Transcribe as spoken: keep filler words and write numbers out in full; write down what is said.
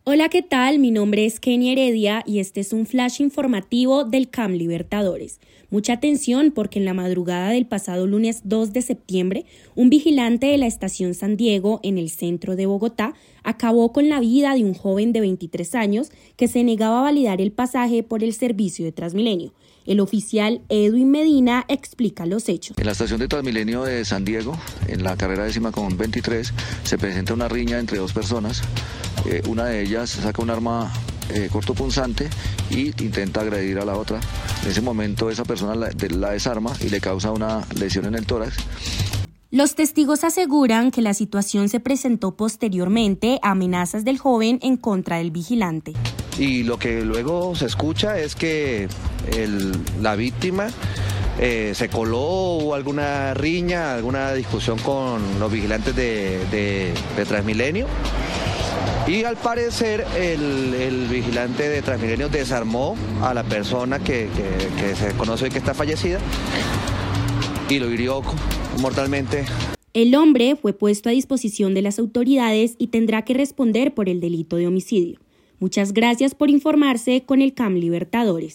Hola, ¿qué tal? Mi nombre es Kenny Heredia y este es un flash informativo del C A M Libertadores. Mucha atención porque en la madrugada del pasado lunes dos de septiembre, un vigilante de la estación San Diego en el centro de Bogotá acabó con la vida de un joven de veintitrés años que se negaba a validar el pasaje por el servicio de Transmilenio. El oficial Edwin Medina explica los hechos. En la estación de Transmilenio de San Diego, en la carrera décima con veintitrés, se presenta una riña entre dos personas. Eh, una de ellas saca un arma eh, cortopunzante y intenta agredir a la otra. En ese momento esa persona la, de, la desarma y le causa una lesión en el tórax. Los testigos aseguran que la situación se presentó posteriormente a amenazas del joven en contra del vigilante. Y lo que luego se escucha es que el, la víctima eh, se coló, hubo alguna riña, alguna discusión con los vigilantes de, de, de Transmilenio. Y al parecer el, el vigilante de Transmilenio desarmó a la persona que, que, que se conoce que está fallecida y lo hirió mortalmente. El hombre fue puesto a disposición de las autoridades y tendrá que responder por el delito de homicidio. Muchas gracias por informarse con el C A M Libertadores.